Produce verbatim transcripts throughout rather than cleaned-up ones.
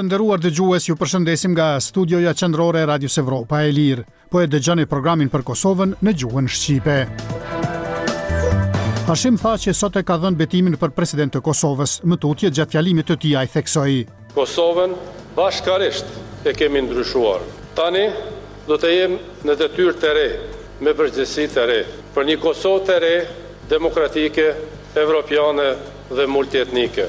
nderuar dëgjues, ju përshëndesim nga studioja qendrore e Radios Evropa e Lirë. Po e dëgjoni programin për Kosovën në gjuhën shqipe. Hashim tha që sot e ka dhënë betimin për president të Kosovës. Më tutje gjatë fjalimit të tij ai theksoi: Kosovën bashkarisht e kemi ndryshuar. Tani do të jem në detyrë të re, me përgjegjësi të re, për një Kosovë të re, demokratike, evropiane dhe multietnike.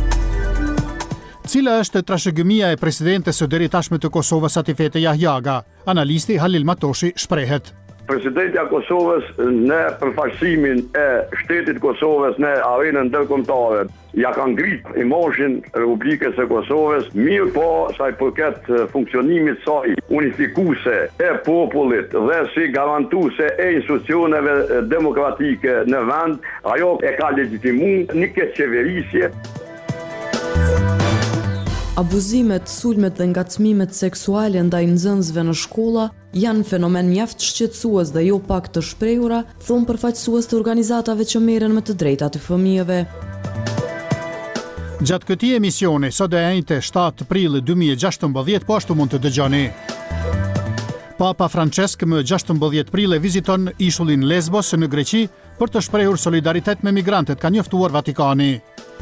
Cila është trashëgimia e presidentes së deri tashme të Kosovës Atifete Jahjaga? Analisti Halil Matoshi shprehet: Presidentja Kosovës në përfaqësimin e shtetit Kosovës në arenën ndërkombëtare ja ka ngrit imazhin Republikës së Kosovës, mirë po sa i përket funksionimit saj unifikuese e popullit dhe si garantuese e institucioneve demokratike në vend, ajo e ka legitimuar një keqeverisje. Abuzimet, sulmet dhe ngacmimet seksuale ndaj nxënësve në shkolla janë fenomen mjaft shqetësues dhe jo pak të shprehura, thon përfaqësues të organizatave që merren me të drejtat e fëmijëve. Gjatë këtij emisioni, sot e njëjtë shtatë prill dy mijë e gjashtëmbëdhjetë, po ashtu mund të dëgjoni. Papa Francesc më gjashtëmbëdhjetë prill e viziton ishullin Lesbos në Greqi për të shprehur solidaritet me migrantët, ka njoftuar Vatikani.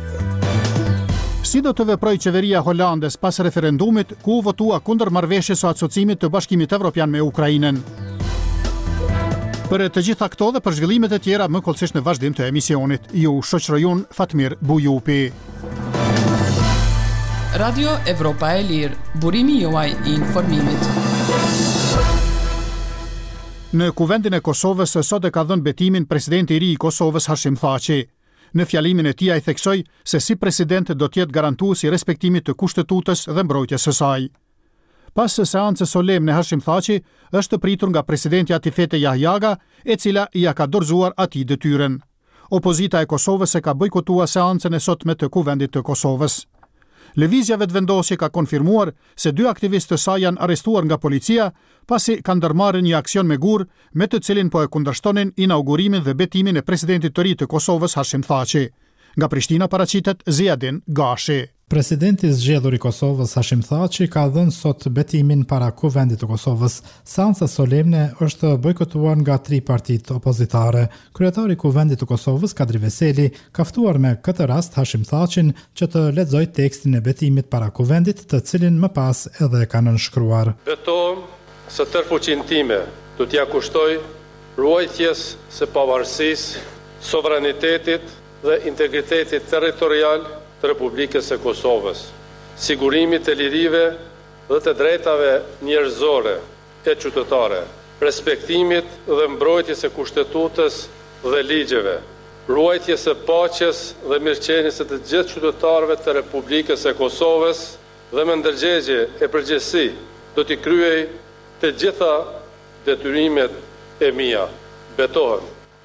Si do të veproj qeveria Holandes pas referendumit ku u votua kundër marrëveshjes së asociimit të Bashkimit Evropian me Ukrainën? Për të gjitha këto dhe për zhvillimet e tjera më kollësisht në vazhdim të emisionit, ju shoqërojun Fatmir Bujupi. Radio Evropa e Lirë, burimi juaj i informimit. Në kuvendin e Kosovës sot e ka dhënë betimin presidenti i ri i Kosovës Hashim Thaçi. Në fjalimin e tij ai theksoi se si president do të jetë garantues i respektimit të kushtetutës dhe mbrojtjes së saj. Pas së seancës solemne, Hashim Thaçi është pritur nga presidenti Atifete Jahjaga, e cila i ja ka dorëzuar atij detyrën. Opozita e Kosovës e ka bojkotuar seancën e sotme të kuvendit të Kosovës. Lëvizja vetëvendosje ka konfirmuar se dy aktivistë të saj janë arrestuar nga policia pasi kanë ndërmarrë një aksion me gur me të cilin po e kundërshtonin inaugurimin dhe betimin e presidentit të ri të Kosovës Hashim Thaçi. Nga Prishtina paraqitet Ziadin Gashi. Presidenti i zgjedhur i Kosovës Hashim Thaçi ka dhënë sot betimin para kuvendit të Kosovës. Seanca solemne është bojkotuar nga tri partitë opozitare. Kryetari i kuvendit të Kosovës Kadri Veseli ka ftuar me këtë rast Hashim Thaçin që të lexojë tekstin e betimit para kuvendit, të cilin më pas edhe ka nënshkruar. Betohem se tërë fuqinë time do t'ja kushtoj ruajtjes së pavarësisë, sovranitetit dhe integritetit territorial të Republikës së Kosovës, sigurimit të lirive dhe të drejtave njerëzore e qytetare, respektimit dhe mbrojtjes së kushtetutës dhe ligjeve, ruajtjes së paqes dhe mirëqenies së të gjithë qytetarëve të Republikës së Kosovës dhe me ndërgjegje e përgjegjësi do t'i kryej të gjitha detyrimet e mia. Betohem.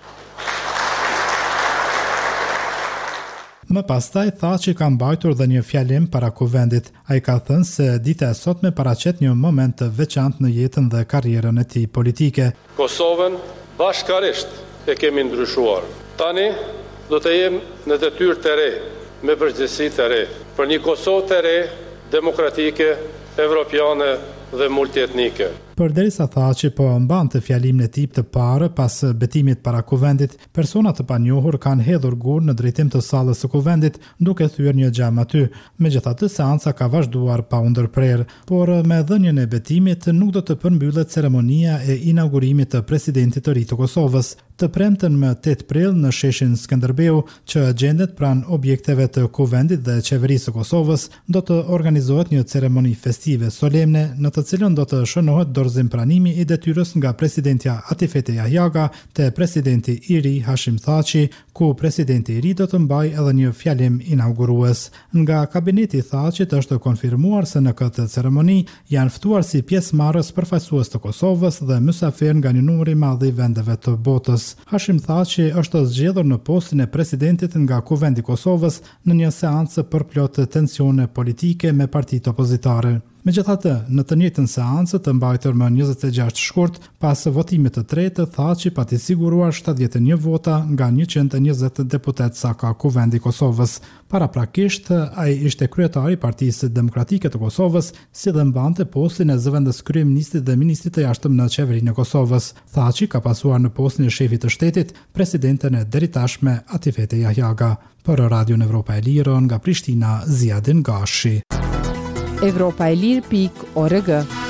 Më pastaj Thaçi ka mbajtur dhe një fjalim para kuvendit. Ai ka thënë se dita e sotme paraqet një moment të veçantë në jetën dhe karrierën e tij politike. Kosovën bashkarisht e kemi ndryshuar. Tani do të jem në detyrë të re, me përgjegjësi të re, për një Kosovë të re, demokratike, evropiane dhe multietnike. Përderisa Thaçi po mbante fjalimin e tij të parë pas betimit para kuvendit, persona të panjohur kanë hedhur gur në drejtim të sallës së kuvendit, duke thyer një xham aty. Megjithatë, seanca ka vazhduar pa u ndërprer, por me dhënien e betimit nuk do të përmbyllet ceremonia e inaugurimit të presidentit të ri të Kosovës. Të premten më tetë prill në sheshin Skënderbeu, që gjendet pranë objekteve të kuvendit dhe qeverisë së Kosovës, do të organizohet një ceremoni festive solemne në të cilën do të shënohet dorëzim pranimi i detyrës nga presidentja Atifete Jahjaga te presidenti i ri Hashim Thaçi, ku presidenti i ri do të mbajë edhe një fjalim inaugurues. Nga kabineti i Thaçit është konfirmuar se në këtë ceremoni janë ftuar si pjesëmarrës përfaqësues të Kosovës dhe mysafir nga një numër i madh i vendeve të botës. Hashim Thaçi është zgjedhur në postin e presidentit nga kuvendi i Kosovës në një seancë për plot tensione politike me partitë opozitare. Megjithatë, në të njëjtën seancë të mbajtur më njëzet e gjashtë shkurt, pas votimit të tretë, tha që pati siguruar shtatëdhjetë e një vota nga njëqind e njëzet deputet sa ka Kuvendi i Kosovës. Paraprakisht, ai ishte kryetari i Partisë Demokratike të Kosovës, si dhe mbante postin e zëvendës kryeministit dhe ministrit të jashtëm në qeverinë e Kosovës. Thaçi ka pasuar në postin e shefit të shtetit presidenten e deritashme Atifete Jahjaga. Për Radion Evropa e Lirë nga Prishtina, Ziadin Gashi. Evropa e Lirë pik org.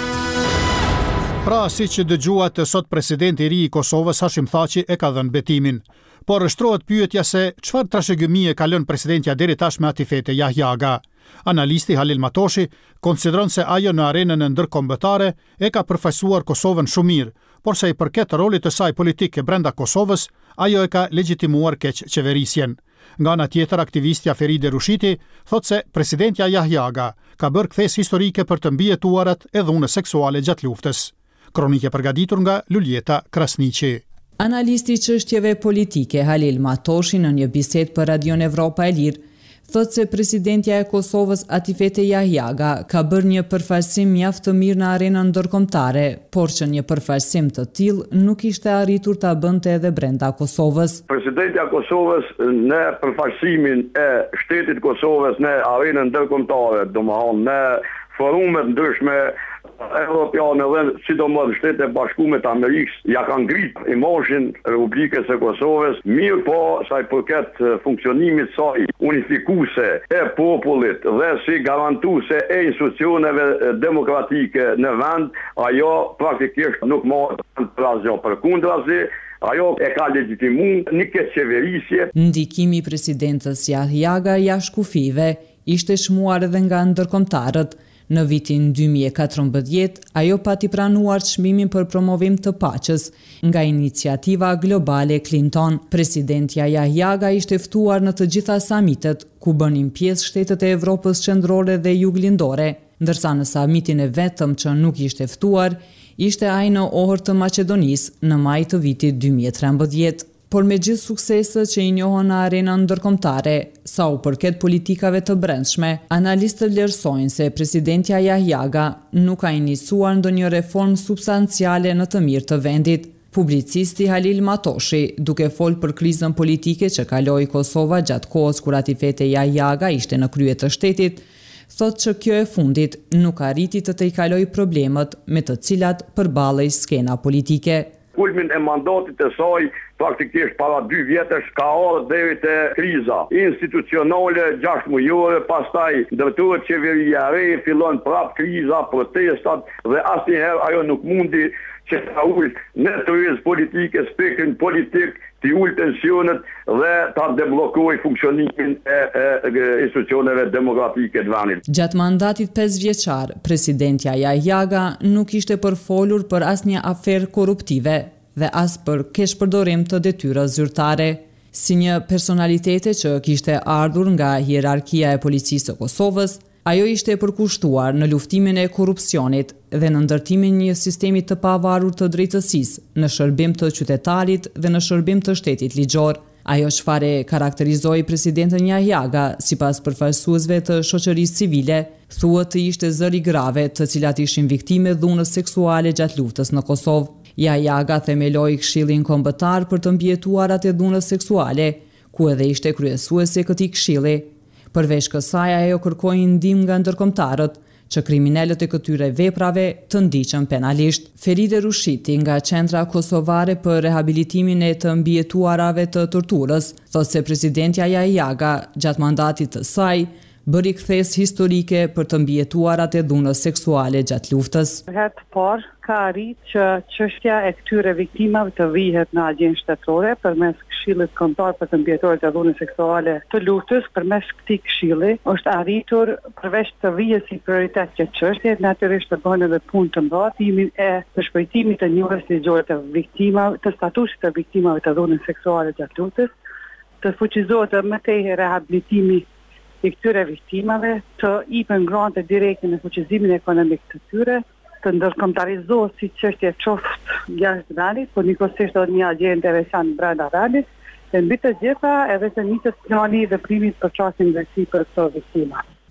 Pra, si që dëgjuat, sot presidenti i ri i Kosovës Hashim Thaçi e ka dhënë betimin. Por rështrohet pyetja se çfarë trashëgimi e ka lënë presidentja deri tashme Atifete Jahjaga. Analisti Halil Matoshi konsideron se ajo në arenën e ndërkombëtare e ka përfaqësuar Kosovën shumë mirë, por sa i përket rolit të saj politike brenda Kosovës, ajo e ka legjitimuar keq qeverisjen. Nga ana tjetër, aktivistja Feride Rushiti thot se presidentja Jahjaga ka bërë kthes historike për të mbijetuarat e dhunës seksuale gjatë luftës. Kronike përgatitur nga Luljeta Krasniqi. Analisti i çështjeve politike Halil Matoshi në një bisedë për Radion Evropa e Lirë thot se presidentja e Kosovës Atifete Jahjaga ka bërë një përfaqësim mjaft të mirë në arenën ndërkombëtare, por që një përfaqësim të tillë nuk ishte arritur ta bënte edhe brenda Kosovës. Presidentja e Kosovës në përfaqësimin e shtetit Kosovës në arenën ndërkombëtare, domethënë në forume të ndryshme Europiane dhe sidomos Shtetet e Bashkuara të Amerikës ja kanë ngrit imazhin Republikës së Kosovës, mirë po sa i përket funksionimit saj unifikuese e popullit dhe si garantuese e institucioneve demokratike në vend, ajo praktikisht nuk morë razjo për kundrazi. Ajo e ka legjitimuar një keqeverisje. Ndikimi i presidentës Jahjaga jashtë kufive ishte shmuar edhe nga ndërkombëtarët. Në vitin dy mijë e katërmbëdhjetë, ajo pati pranuar çmimin për promovim të paqes nga iniciativa globale Clinton. Presidentja Jahjaga ishte ftuar në të gjitha samitet ku bënin pjesë shtetet e Evropës qendrore dhe juglindore, ndërsa në samitin e vetëm që nuk ishte ftuar, ishte ai në Ohër të Maqedonisë në maj të vitit dy mijë e trembëdhjetë. Por me gjithë sukseset që i njohën në arenën ndërkombëtare, sa u përket politikave të brendshme, analistët vlerësojnë se presidentja Jahjaga nuk ka iniciuar ndonjë reformë substanciale në të mirë të vendit. Publicisti Halil Matoshi, duke folë për krizën politike që kaloi Kosova gjatë kohës kur Atifete Jahjaga ishte në krye të shtetit, thot që kjo e fundit nuk arriti të të i kaloj problemet me të cilat përballej skena politike. Kulmin e mandatit të saj praktikisht para dy vjetësh ka ardhur deri te kriza institucionale gjashtë mujore, pastaj ndërtohet qeveria e re, fillon prap kriza, protestat dhe asnjëherë ajo nuk mundi që ta ul në turizm politike, spektrin politik, të ul tensionet dhe ta deblokoj funksionimin e, e, e institucioneve demokratike të vendit. Gjatë mandatit pesë vjeçar, presidentja Jahjaga nuk ishte përfolur për asnjë aferë korruptive dhe as për keqpërdorim të detyrës zyrtare. Si një personalitete që kishte ardhur nga hierarkia e policisë së Kosovës, ajo ishte përkushtuar në luftimin e korrupsionit dhe në ndërtimin e një sistemi të pavarur të drejtësisë, në shërbim të qytetarit dhe në shërbim të shtetit ligjor. Ajo çfarë karakterizoi presidentën Jahjaga sipas përfaqësuesve të shoqërisë civile, thuhet të ishte zëri grave të cilat ishin viktime dhunës seksuale gjatë luftës në Kosovë. Jahjaga themeloi Këshillin Kombëtar për të mbijetuarat e dhunës seksuale, ku edhe ishte kryesuese e këtij këshilli. Përveç kësaj, ajo kërkoi ndihmë nga ndërkombëtarët që kriminalët e këtyre veprave të ndiqen penalisht. Feride Rushiti nga Qendra Kosovare për Rehabilitimin e të Mbijetuarave të Torturës thotë se presidentja Jahjaga gjatë mandatit të saj bëri kthes historike për të mbijetuarat e dhunës seksuale gjatë luftës. Herë të parë ka arrit që çështja e këtyre viktimave të vihet në agjenë shtetërore përmes Këshillit Kombëtar për të mbijetuarit e dhunës seksuale të luftës. Përmes këtij këshilli është arritur përveç të vihet si prioritet kjo çështje, natyrisht të bëhen edhe punë të mbatimin e të shpëtimit të njohjes ligjore të viktimave, të statusit të viktimave të dhunës seksuale gjatë luftës, të fuqizohet më tej rehabilitimi i këtyre viktimave, të ipen grante direkte në fuqizimin ekonomik të tyre, të ndërkombëtarizohet si çështje qoftë jashtë vendit, por njëkohësisht edhe një agje interesant brenda vendit, dhe mbi të gjitha edhe të njëjtës plani i veprimit për çastin drejtësi për këto viktima.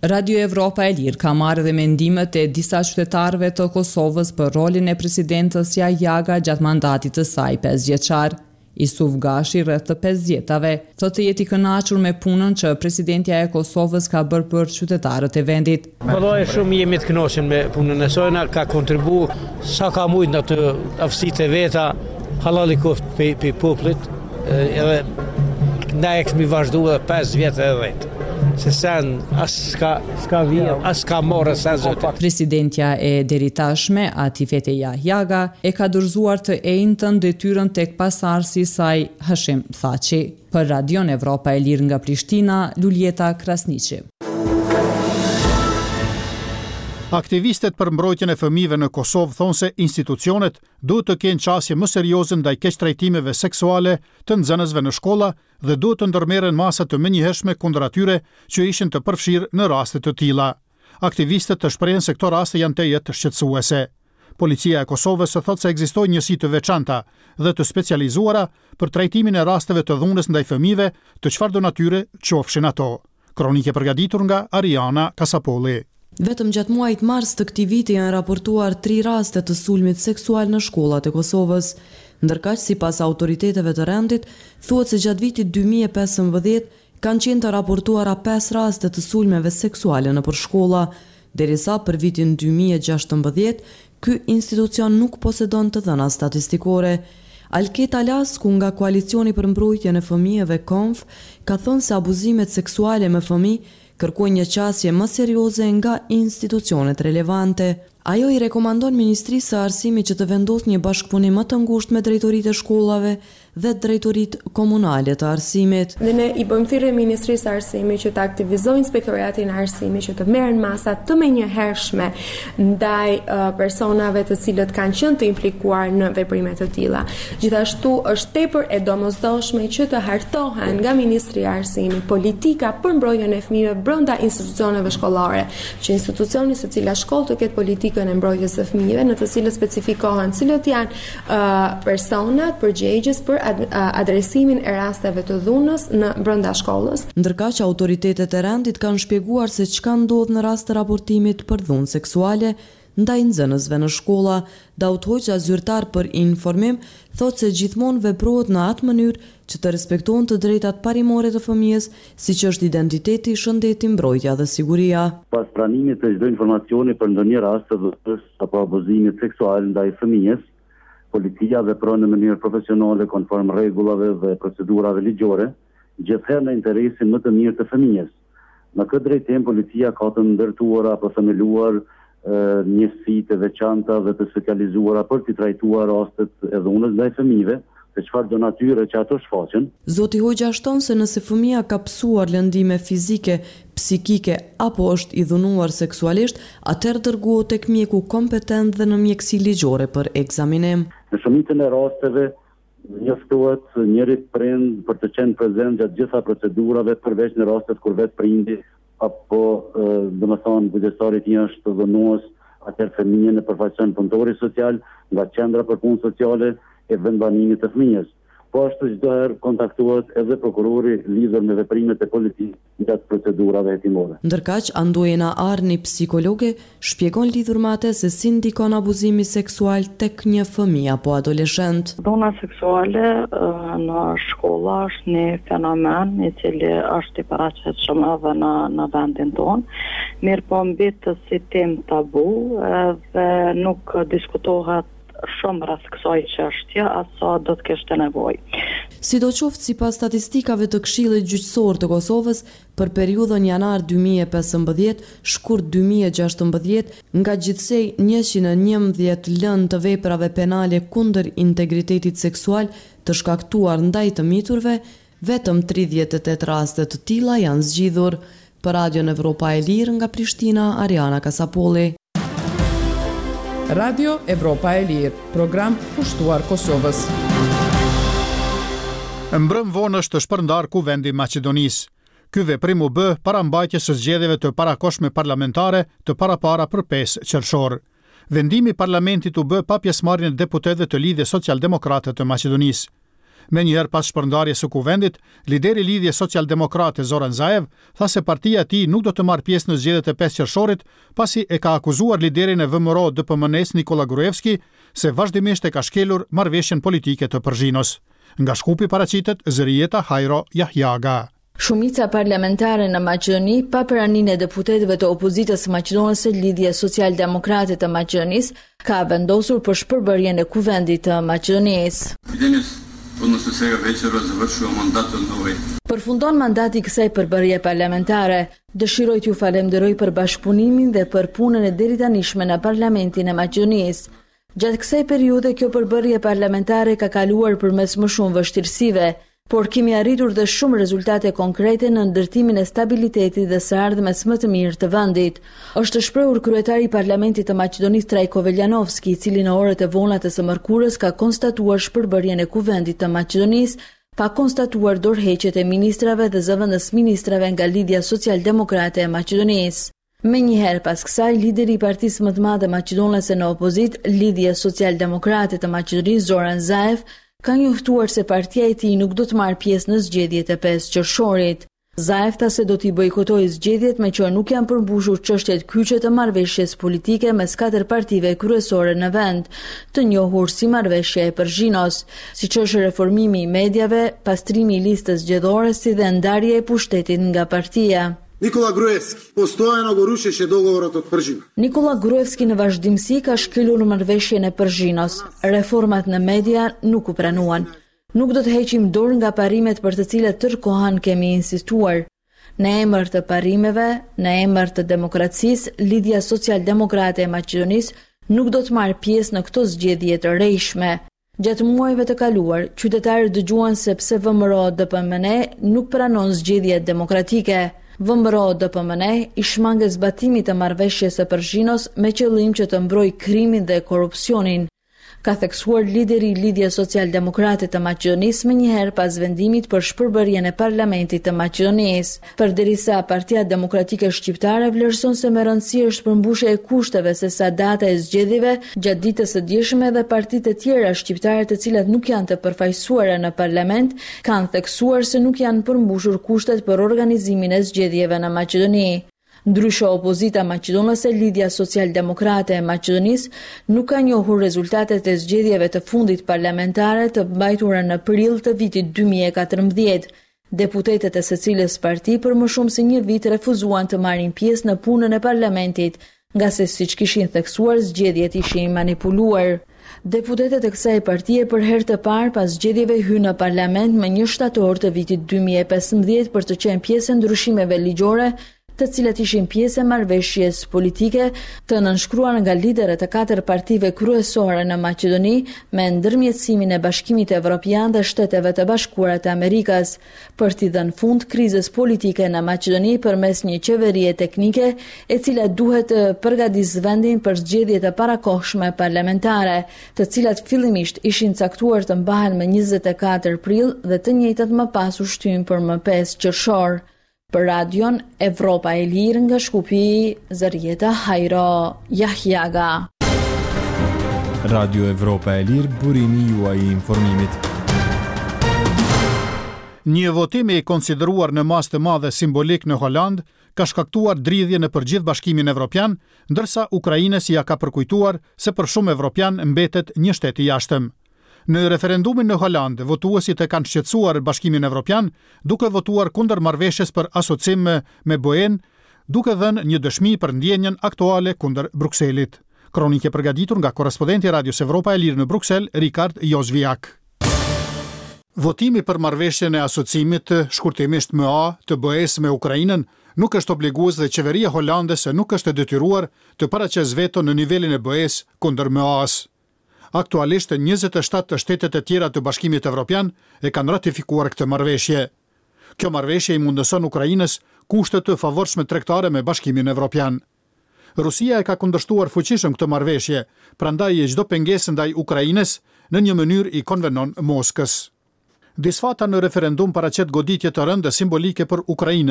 Radio Evropa e Lirë ka marrë dhe mendimet e disa qytetarëve të Kosovës për rolin e presidentës Jajaga gjatë mandatit të saj pesë vjeçar. Isuf Gashi, rreth të pesë vjetave, thotë të jeti kënaqur me punën që presidentja e Kosovës ka bërë për qytetarët e vendit. Vallai shumë jemi të kënaqur me punën e saj, na ka kontribuar sa ka mujt në të aftësitë e veta, halali koft pe pe popullit, edhe na e kemi vazhduar pesë vjet edhe. Se sen as ska ska vjen, as ska morë sen zoti. Presidentja e deri tashme, Atifete Jajaga, e ka dorëzuar të njëjtën detyrën tek pasardhësi i saj Hashim Thaçi. Për Radion Evropa e Lirë nga Prishtina, Luljeta Krasniqi. Aktivistët për mbrojtjen e fëmijëve në Kosovë thonë se institucionet duhet të kenë qasje më serioze ndaj keqtrajtimeve seksuale të nxënësve në shkolla dhe duhet të ndërmerren masa të menjëhershme kundër atyre që ishin të përfshirë në raste të tilla. Aktivistët të shprehen se këto raste janë të jetë shqetësuese. Policia e Kosovës thotë se ekzistojnë njësi të veçanta dhe të specializuara për trajtimin e rasteve të dhunës ndaj fëmijëve të çfarëdo natyre qofshin ato. Kronike përgatitur nga Ariana Kasapolli. Vetëm gjatë muajit mars të këtij viti janë raportuar tri raste të sulmit seksual në shkollat e Kosovës, ndërkaq sipas autoriteteve të rendit, thuhet se gjatë vitit dy mijë e pesëmbëdhjetë kanë qenë të raportuara pesë raste të sulmeve seksuale nëpër shkolla, derisa për vitin dy mijë e gjashtëmbëdhjetë ky institucion nuk posedon të dhëna statistikore. Alket Alasku nga Koalicioni për mbrojtjen e fëmijëve Konf ka thënë se abuzimet seksuale me fëmijë kërkojnë një qasje më serioze nga institucionet relevante. Ajo i rekomandon Ministrisë së Arsimit që të vendosë një bashkëpunim më të ngushtë me drejtoritë e shkollave dhe drejtoritë komunale të arsimit. Dhe ne i bëjmë thirrje Ministrisë së Arsimit që të aktivizojë Inspektoratin e Arsimit që të merren masa të menjëhershme ndaj uh, personave të cilët kanë qenë të implikuar në veprime të tilla. Gjithashtu është tepër e domosdoshme që të hartohen nga Ministri i Arsimit politika për mbrojtjen e fëmijëve brenda institucioneve shkollare, që institucioni secila shkollë të ketë politikën e mbrojtjes së fëmijëve në të cilët specifikohen cilët janë uh, personat përgjegjës për adresimin e rasteve të dhunës në brenda shkollës. Ndërkaq autoritetet e rendit kanë shpjeguar se çka ndodh në rast të raportimit për dhunë seksuale ndaj nxënësve në shkolla. Daud Hoxha, zyrtar për informim, thotë se gjithmonë veprohet në atë mënyrë që të respektohen të drejtat parimore të fëmijës, siç është identiteti, shëndeti, mbrojtja dhe siguria. Pas pranimit të çdo informacioni për ndonjë rast të dhunës apo abuzimit seksual ndaj fëmijës, policia vepron në mënyrë profesionale konform rregullave dhe procedurave ligjore, gjithherë në interesin më të mirë të fëmijës. Në këtë drejtim, policia ka të ndërtuar apo themeluar njësi të veçanta dhe të specializuara për të trajtuar rastet e dhunës ndaj fëmijëve, se çfarë do natyre që ato shfaqen. Zoti Hoxha shton se nëse fëmia ka pësuar lëndime fizike, psikike apo është i dhunuar seksualisht, atëherë dërgohet tek mjeku kompetent dhe në mjeksi ligjore për ekzaminim. Në shumicën e rasteve njoftohet njëri prind për të qenë prezent gjatë gjitha procedurave, përveç në rastet kur vetë prindi apo domethënë kujdestari i tij është dhunues, atëherë fëmijën e përfaqëson punëtori social nga qendra për punë sociale e vendbanimit të fëmijës. Po ashtu çdo herë kontaktohet edhe prokurori lidhur me veprimet e politikës gjatë procedurave hetimore. Ndërkaq Andojena Arni, psikologe, shpjegon lidhur me atë se si ndikon abuzimi seksual tek një fëmijë apo adoleshent. Dhuna seksuale në shkolla është një fenomen i cili është i paraqitshëm edhe në në vendin tonë, mirë po mbet si temë tabu dhe nuk diskutohet shumë rreth kësaj çështje asa do të kishte nevojë. Sidoqoftë, sipas statistikave të Këshillit Gjyqësor të Kosovës, për periudhën janar dy mijë e pesëmbëdhjetë, shkurt dy mijë e gjashtëmbëdhjetë, nga gjithsej njëqind e njëmbëdhjetë lënë të veprave penale kundër integritetit seksual të shkaktuar ndaj të miturve, vetëm tridhjetë e tetë raste të tilla janë zgjidhur. Për Radion Evropa e Lirë nga Prishtina, Ariana Kasapolli. Radio Evropa e Lirë, program pushtuar Kosovës. Mbrëm vonë është të shpërndar Kuvendi i Maqedonisë. Ky veprim u bë para mbajtjes së zgjedhjeve të parakohshme parlamentare të parapara për pesë qershor. Vendimi i parlamentit u bë pa pjesëmarrjen e deputetëve të Lidhjes Socialdemokrate të Maqedonisë. Me njëherë pas shpërndarjes së kuvendit, lideri i Lidhjes Socialdemokrate Zoran Zaev tha se partia e tij nuk do të marrë pjesë në zgjedhjet e pesë qershorit, pasi e ka akuzuar liderin e V M R O D P M N-s Nikola Gruevski se vazhdimisht e ka shkelur marrëveshjen politike të Përzhinos. Nga Shkupi paraqitet Zërieta Hajro Jahjaga. Shumica parlamentare në Maqedoni, pa praninë e deputetëve të opozitës maqedonëse Lidhja Social-Demokrate të Maqedonisë, ka vendosur për shpërbërjen e kuvendit të Maqedonisë. Përfundon mandati i kësaj përbërje parlamentare. Dëshiroj t'ju falenderoj për bashkëpunimin dhe për punën e deritanishme në Parlamentin e Maqedonisë. Gjatë kësaj periudhe kjo përbërje parlamentare ka kaluar përmes më shumë vështirësive, por kemi arritur dhe shumë rezultate konkrete në ndërtimin e stabilitetit dhe së ardhmes më të mirë të vendit. Është shprehur kryetari i Parlamentit të Maqedonisë Trajko Veljanovski, i cili në orët e vona të së mërkurës ka konstatuar shpërbërjen e kuvendit të Maqedonisë, pa konstatuar dorëheqjet e ministrave dhe zëvendës ministrave nga Lidhja Social-Demokrate e Maqedonisë. Me njëherë pas kësaj, lideri i partisë më të madhe maqedonase në opozit, Lidhja Social-Demokrate të Maqedonisë Zoran Zaev, ka njohtuar se partia e tij nuk do të marrë pjesë në zgjedhjet e pesë qershorit. Zaev tha se do t'i bojkotojë zgjedhjet me që nuk janë përmbushur çështjet kyçe të marrëveshjes politike mes katër partive kryesore në vend, të njohur si marrëveshja e Përzhinos, siç është reformimi i mediave, pastrimi i listës zgjedhore si dhe ndarja e pushtetit nga partia. Nikola Gruevski, postojano go rušeće dogovorat od Përzhina. Nikola Gruevski në vazhdimsi ka shkelur marrëveshjen e Përzhinos. Reformat në media nuk u pranuan. Nuk do të heqim dorë nga parimet për të cilat tërkohën kemi insistuar. Në emër të parimeve, në emër të demokracisë, Lidhja Social-Demokrate e Maqedonisë nuk do të marrë pjesë në këto zgjedhje të rrejshme. Gjatë muajve të kaluar, qytetarët dëgjuan se pse V M R O D P M N nuk pranon zgjedhjet demokratike. V M R O D P M N i shmangë zbatimit të marrëveshjes së Përzhinos me qëllim që të mbrojë krimin dhe korrupsionin, ka theksuar lideri i Lidhjes Social-Demokrate të Maqedonisë më njëherë pas vendimit për shpërbërjen e Parlamentit të Maqedonisë. Përderisa Partia Demokratike Shqiptare vlerëson se me rëndësi është përmbushja e kushteve se sa data e zgjedhjeve gjatë ditës së dieshme dhe partitë e tjera shqiptare të cilat nuk janë të përfaqësuara në parlament kanë theksuar se nuk janë përmbushur kushtet për organizimin e zgjedhjeve në Maqedoni. Ndryshe opozita maqedonase, Lidhja Social-Demokrate e Maqedonisë nuk ka njohur rezultatet e zgjedhjeve të fundit parlamentare të mbajtura në prill të vitit dy mijë e katërmbëdhjetë. Deputetët e secilës parti për më shumë se një vit refuzuan të marrin pjesë në punën e parlamentit, nga se siç kishin theksuar zgjedhjet ishin manipuluar. Deputetët e kësaj partie për herë të parë pas zgjedhjeve hynë në parlament më një shtator të vitit dy mijë e pesëmbëdhjetë për të qenë pjesë e ndryshimeve ligjore, të cilat ishin pjesë e marrëveshjes politike të nënshkruar nga liderët e katër partive kryesore në Maqedoni me ndërmjetësimin e Bashkimit Evropian dhe Shteteve të Bashkuara të Amerikës, për t'i dhënë fund krizës politike në Maqedoni përmes një qeverie teknike e cila duhet të përgatisë vendin për zgjedhjet e parakohshme parlamentare, të cilat fillimisht ishin caktuar të mbahen më njëzet e katër prill dhe të njëjtat më pas u shtyn për më pesë qershor. Për radion Evropa e Lirë nga Shkupi, Zërieta Hajro Jahjaga. Radio Evropa e Lirë, burimi juaj i informimit. Një votim i konsideruar në mas të madhe simbolik në Holand ka shkaktuar dridhje në përgjithë Bashkimin Evropian, ndërsa Ukrainës ja ka përkujtuar se për shumë evropian mbetet një shtet i jashtëm. Në referendumin në Holand, votuesit e kanë shqetësuar Bashkimin Evropian, duke votuar kundër marrëveshjes për asocim me, me BE-n, duke dhënë një dëshmi për ndjenjën aktuale kundër Brukselit. Kronike përgatitur nga korrespondenti Radios Evropa e Lirë në Bruksel, Rikard Jozviak. Votimi për marrëveshjen e asocimit, shkurtimisht M A, të B E-s me Ukrainën, nuk është obligues dhe qeveria holandese nuk është e detyruar të paraqes veto në nivelin e B E-s kundër M A-s. Aktualisht njëzet e shtatë të shtetet e tjera të Bashkimit Evropian e kanë ratifikuar këtë marrëveshje. Kjo marrëveshje i mundëson Ukrainës kushte të favorshme tregtare me Bashkimin Evropian. Rusia e ka kundërshtuar fuqishëm këtë marrëveshje, prandaj çdo pengesë ndaj Ukrainës në një mënyrë i konvenon Moskës. Disfata në referendum paraqet goditje të rënda simbolike për Ukrainën,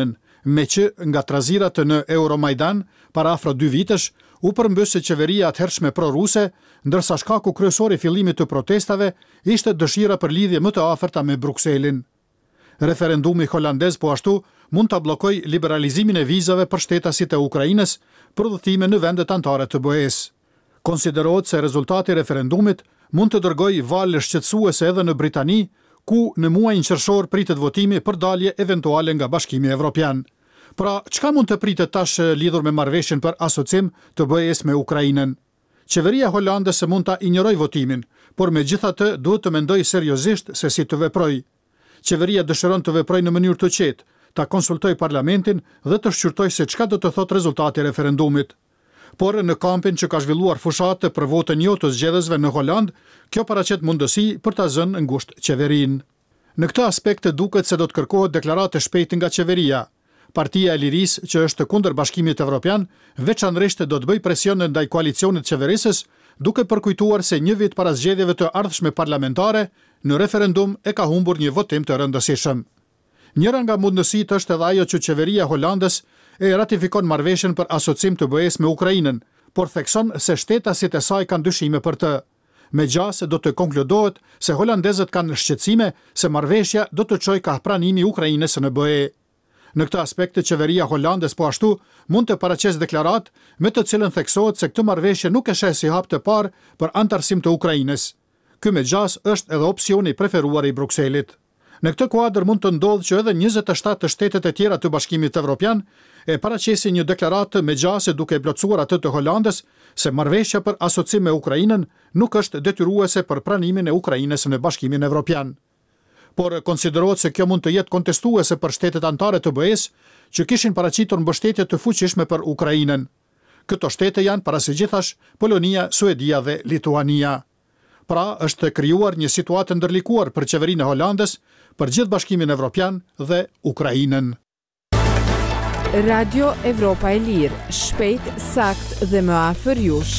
me që nga trazirat në Euromajdan para afro dy vitesh u përmbysë qeveria atëhershme pro-ruse, ndërsa shkaku kryesor i fillimit të protestave ishte dëshira për lidhje më të afërta me Brukselin. Referendumi holandez po ashtu mund ta bllokojë liberalizimin e vizave për shtetasit e Ukrainës për udhëtime në vendet anëtare të B E-s. Konsiderohet se rezultati i referendumit mund të dërgojë valë shqetësuese edhe në Britani, ku në muajin qershor pritet votimi për dalje eventuale nga Bashkimi Evropian. Pra, çka mund të pritet tash lidhur me marrëveshjen për asocim të B E-s me Ukrainën? Qeveria holandese mund ta injorojë votimin, por megjithatë duhet të mendojë seriozisht se si të veprojë. Qeveria dëshiron të veprojë në mënyrë të qetë, ta konsultojë parlamentin dhe të shqyrtojë se çka do të thotë rezultati i referendumit. Por në kampin që ka zhvilluar fushate për votën jo të zgjedhësve në Holand, kjo paraqet mundësi për ta zënë ngushtë qeverinë. Në këtë aspekt duket se do të kërkohet deklarate shpejt nga qeveria. Partia e Lirisë, që është kundër Bashkimit Evropian, veçanërisht do të bëjë presion ndaj koalicionit qeverisës, duke përkujtuar se një vit para zgjedhjeve të ardhshme parlamentare, në referendum e ka humbur një votim të rëndësishëm. Njëra nga mundësitë është edhe ajo që qeveria holandes e ratifikon marrëveshjen për asocim të B E-s me Ukrainën, por thekson se shtetasit e saj kanë dyshime për të. Megjithëse do të konkludohet se holandezët kanë shqetësime se marrëveshja do të çojë ka pranimi i Ukrainës në B E. Në këtë aspekt, qeveria holandes po ashtu mund të paraqesë deklaratë me të cilën theksohet se këtë marrëveshje nuk e sheh si hap të parë për antarësim të Ukrainës. Ky megjithëse është edhe opsioni i preferuar i Brukselit. Në këtë kuadër mund të ndodhë që edhe njëzet e shtatë të shtetet e tjera të Bashkimit Evropian e paraqesin një deklaratë megjithëse duke plotësuar atë të Holandës se marrëveshja për asocim me Ukrainën nuk është detyruese për pranimin e Ukrainës në Bashkimin Evropian. Por konsiderohet se kjo mund të jetë kontestuese për shtetet anëtare të B E-s që kishin paraqitur mbështetje të fuqishme për Ukrainën. Këto shtete janë parasëgjithash Polonia, Suedia dhe Lituania. Pra, është krijuar një situatë ndërlikuar për qeverinë e Holandës, për gjithë Bashkimin Evropian dhe Ukrainën. Radio Evropa e Lirë, shpejt, sakt dhe më afër jush.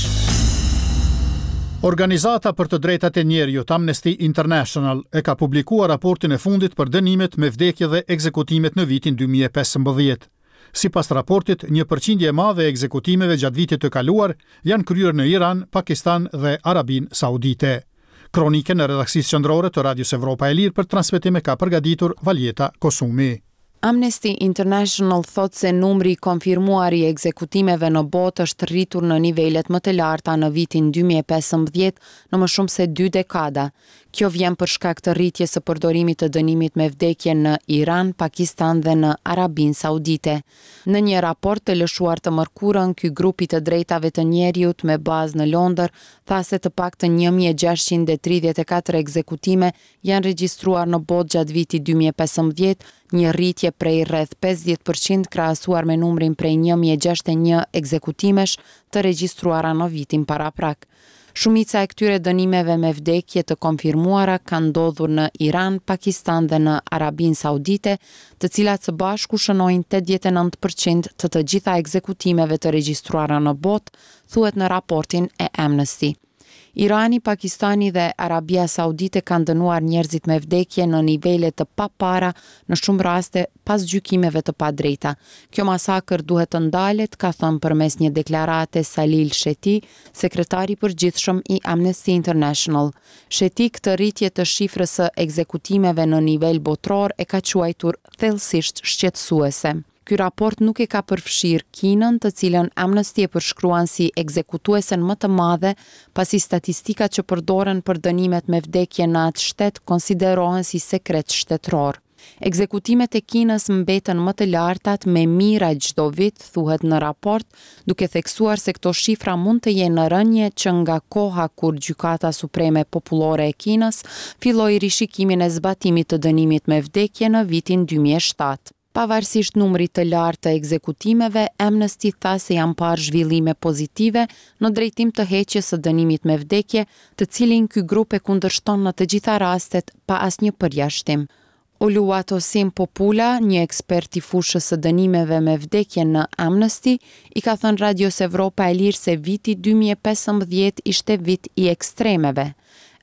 Organizata për të drejtat e njerëzit Amnesty International e ka publikuar raportin e fundit për dënimet me vdekje dhe ekzekutimet në vitin dy mijë e pesëmbëdhjetë. Sipas raportit, një përqindje e madhe e ekzekutimeve gjatë vitit të kaluar janë kryer në Iran, Pakistan dhe Arabinë Saudite. Kronikën e redaksisë qendrore të Radios Evropa e Lirë për transmetim e ka përgatitur Valjeta Kosumi. Amnesty International thot se numri i konfirmuar i ekzekutimeve në botë është rritur në nivelet më të larta në vitin dy mijë e pesëmbëdhjetë në më shumë se dy dekada. Kjo vjen për shkak të rritjes së përdorimit të dënimit me vdekje në Iran, Pakistan dhe në Arabinë Saudite. Në një raport të lëshuar të mërkurën, ky grup i të drejtave të njerëzit me bazë në Londër tha se të paktën një mijë e gjashtëqind e tridhjetë e katër ekzekutime janë regjistruar në botë gjatë vitit dy mijë e pesëmbëdhjetë, një rritje prej rreth pesëdhjetë përqind krahasuar me numrin prej një mijë e gjashtëdhjetë e një ekzekutimesh të regjistruara në vitin paraprak. Shumica e këtyre dënimeve me vdekje të konfirmuara kanë ndodhur në Iran, Pakistan dhe në Arabinë Saudite, të cilat së bashku shënojnë tetëdhjetë e nëntë përqind të të gjitha ekzekutimeve të regjistruara në botë, thuhet në raportin e Amnesty. Irani, Pakistani dhe Arabia Saudite kanë dënuar njerëzit me vdekje në nivele të papara, në shumë raste pas gjykimeve të padrejta. Kjo masakër duhet të ndalet, ka thënë përmes një deklarate Salil Sheti, sekretari i përgjithshëm i Amnesty International. Sheti këtë rritje të shifrës së ekzekutimeve në nivel botror e ka quajtur thellësisht shqetësuese. Ky raport nuk e ka përfshirë Kinën, të cilën Amnesty e përshkruan si ekzekutuesen më të madhe, pasi statistikat që përdoren për dënimet me vdekje në atë shtet konsiderohen si sekret shtetëror. Ekzekutimet e Kinës mbeten më të lartat me mijëra çdo vit, thuhet në raport, duke theksuar se këto shifra mund të jenë në rënje që nga koha kur Gjykata Supreme Popullore e Kinës filloi rishikimin e zbatimit të dënimit me vdekje në vitin dy mijë e shtatë. Pavarësisht numrit të lartë të ekzekutimeve, Amnesty tha se janë parë zhvillime pozitive në drejtim të heqjes së dënimit me vdekje, të cilin ky grup e kundërshton në të gjitha rastet pa asnjë përjashtim. Oluwatosin Popula, një ekspert i fushës së dënimeve me vdekje në Amnesty, i ka thënë Radios Evropa e Lirë se viti dy mijë e pesëmbëdhjetë ishte vit i ekstremeve.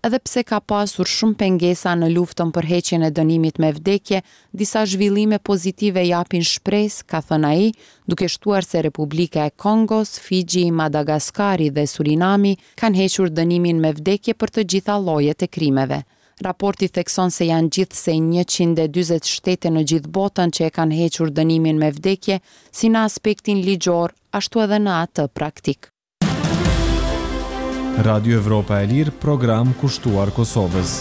edhe pse ka pasur shumë pengesa në luftën për heqjen e dënimit me vdekje, disa zhvillime pozitive japin shpresë, ka thënë ai, duke shtuar se Republika e Kongos, Fiji, Madagaskari dhe Surinami kanë hequr dënimin me vdekje për të gjitha llojet e krimeve. Raporti thekson se janë gjithsej njëqind e dyzet shtete në gjithë botën që e kanë hequr dënimin me vdekje, si në aspektin ligjor, ashtu edhe në atë praktik. Radio Evropa e Lirë, program kushtuar Kosovës.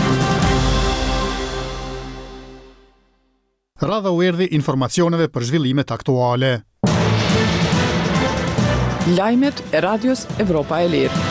Radha u erdhi informacioneve për zhvillimet aktuale. Lajmet e Radios Evropa e Lirë.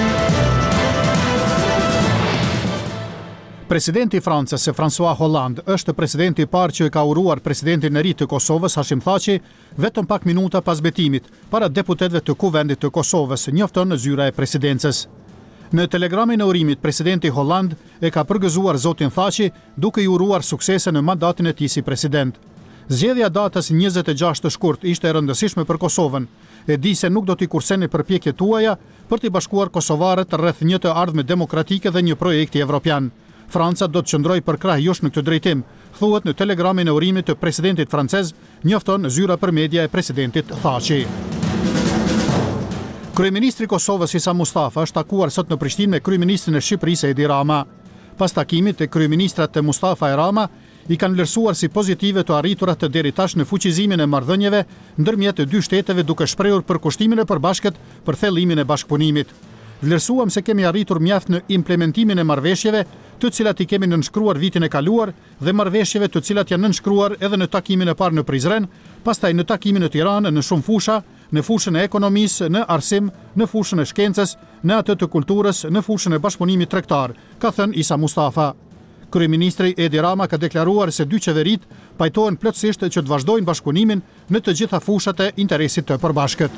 Presidenti i Francës, François Hollande, është presidenti i parë që e ka uruar presidentin e ri të Kosovës, Hashim Thaçi, vetëm pak minuta pas betimit, para deputetëve të Kuvendit të Kosovës, njofton në zyra e presidencës. Në telegramin e urimit, presidenti Hollande e ka përgëzuar zotin Thaçi duke i uruar suksese në mandatin e tij si president. Zgjedhja datës njëzet e gjashtë të shkurt ishte e rëndësishme për Kosovën. E di se nuk do t'i kurseni përpjekjet tuaja për t'i bashkuar kosovarët rreth një të ardhme demokratike dhe një projekti evropian. Franca do të qëndroj për krah jush në këtë drejtim, thuhet në telegramin e urimit të presidentit francez, njofton zyra për media e presidentit Thaçi. Kryeministri i Kosovës Isa Mustafa është takuar sot në Prishtinë me kryeministrin e Shqipërisë Edi Rama. Pas takimit, e kryeministrat të Mustafa e Rama i kanë vlerësuar si pozitive të arriturat të deri tash në fuqizimin e marrëdhënieve ndërmjet të dy shteteve, duke shprehur përkushtimin e përbashkët për thellimin e bashkëpunimit. Vlerësuam se kemi arritur mjaft në implementimin e marrëveshjeve, të cilat i kemi nënshkruar vitin e kaluar dhe marrëveshjeve të cilat janë nënshkruar edhe në takimin e parë në Prizren, pastaj në takimin në Tiranë në shumë fusha, në fushën e ekonomisë, në arsim, në fushën e shkencës, në atë të kulturës, në fushën e bashkëpunimit tregtar, ka thënë Isa Mustafa. Kryeministri Edi Rama ka deklaruar se dy qeverit pajtohen plotësisht që të vazhdojnë bashkëpunimin në të gjitha fushat e interesit të përbashkët.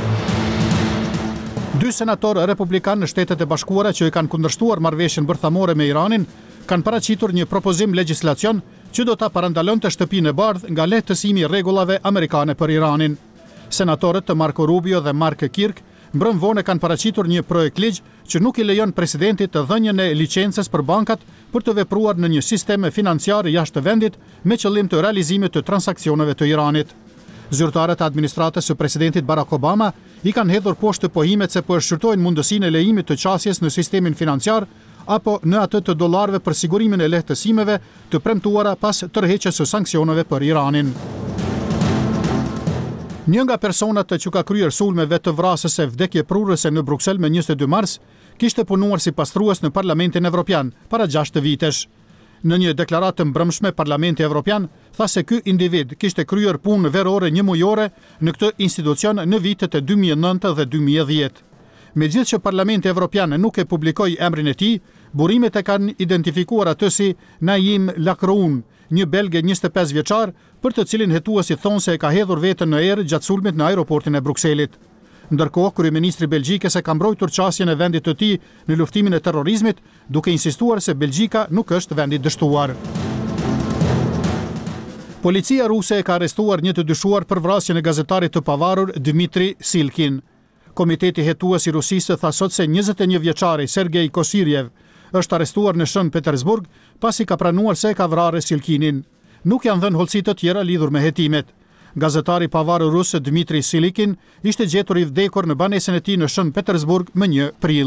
Dy senatorë republikanë në Shtetet e Bashkuara që i kanë kundërshtuar marrëveshjen bërthamore me Iranin kanë paraqitur një propozim legjislacion që do ta parandalonte shtëpinë e bardhë nga lehtësimi i rregullave amerikane për Iranin. Senatorët të Marco Rubio dhe Mark Kirk mbrëm vonë kanë paraqitur një projekt ligj që nuk i lejon presidentit të dhënien e licencës për bankat për të vepruar në një sistem financiar jashtë vendit me qëllim të realizimit të transaksioneve të Iranit. Zyrtarët e administratës së presidentit Barack Obama i kanë hedhur poshtë pohimet se po e shqyrtojnë mundësinë e lejimit të qasjes në sistemin financiar apo në atë të dollarëve për sigurimin e lehtësimeve të premtuara pas tërheqjes së sanksioneve për Iranin. Një nga personat që ka kryer sulmeve të vrasëse vdekje prurëse në Bruksel me njëzet e dy mars, kishte punuar si pastrues në Parlamentin Evropian para gjashtë vitesh. Në një deklaratë të mbrëmshme, Parlamenti Evropian tha se ky individ kishte kryer punë verore një mujore në këtë institucion në vitet e dy mijë e nëntë dhe dy mijë e dhjetë. Megjithëse që Parlamenti Evropian nuk e publikoi emrin e tij, burimet e kanë identifikuar atë si Naim Lacroun, një belge njëzet e pesë vjeçar, për të cilin hetuesi thonë se e ka hedhur veten në erë gjatë sulmit në aeroportin e Brukselit. Ndërkohë, kryeministri belgjikës e ka mbrojtur qasjen e vendit të tij në luftimin e terrorizmit, duke insistuar se Belgjika nuk është vendi dështuar. Policia ruse e ka arrestuar një të dyshuar për vrasjen e gazetarit të pavarur Dmitri Silkin. Komiteti hetues i Rusisë tha sot se njëzet e një vjeçari Sergej Kosirjev është arrestuar në Shën Petersburg pasi ka pranuar se e ka vrarë Silkinin. Nuk janë dhënë hollësi të tjera lidhur me hetimet. Gazetari pavarur rus Dmitri Silikin ishte gjetur i vdekur në banesën e tij në Shën Petersburg më një prill.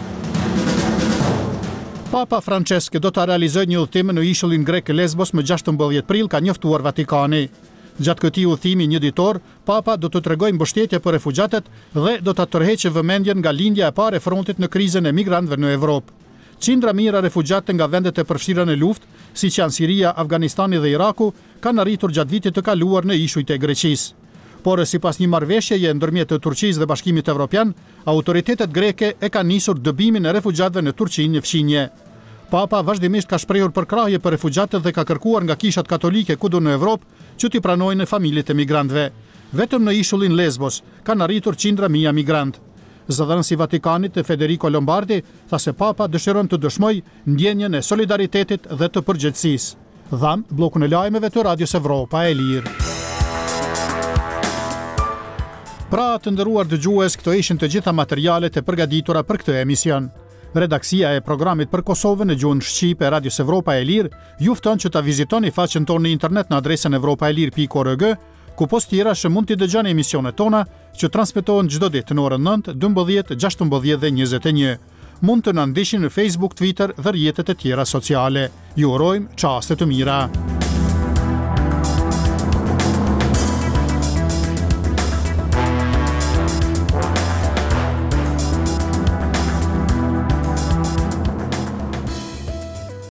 Papa Francesc do të realizojë një udhëtim në ishullin grek Lesbos më gjashtëmbëdhjetë prill, ka njoftuar Vatikani. Gjatë këtij udhëtimi një ditor, Papa do të tregojë mbështetje për refugjatët dhe do ta tërheqë vëmendjen nga lindja e parë e frontit në krizën e migrantëve në Evropë. Qindra mijëra refugjatë nga vendet e përfshira në luftë, siç janë Siria, Afganistani dhe Iraku, kanë arritur gjatë vitit të kaluar në ishujt e Greqisë. Por sipas një marrëveshjeje ndërmjet të Turqisë dhe Bashkimit Evropian, autoritetet greke e kanë nisur dëbimin e refugjatëve në Turqi në fqinje. Papa vazhdimisht ka shprehur përkrahje për refugjatët dhe ka kërkuar nga kishat katolike kudo në Evropë që t'i pranojnë familjet e migrantëve. Vetëm në ishullin Lesbos kanë arritur qindra mijë migrantë. Zëdhënësi i Vatikanit Federico Lombardi tha se Papa dëshiron të dëshmojë ndjenjën e solidaritetit dhe të përgjegjësisë. Dham bllokun e lajmeve të Radios Evropa e Lirë. Pra të nderuar dëgjues, këto ishin të gjitha materialet e përgatitura për këtë emision. Redaksia e programit për Kosovën në gjuhën shqipe e Radios Evropa e Lirë ju fton që ta vizitoni faqen tonë në internet në adresën evropaelir pikë org, ku post tjera që mund t'i dëgjoni emisionet tona që transmetohen çdo ditë në orën nëntë, dymbëdhjetë, gjashtëmbëdhjetë dhe njëzet e një. Mund të na ndiqni në Facebook, Twitter dhe rrjetet e tjera sociale. Ju urojmë çaste të mira.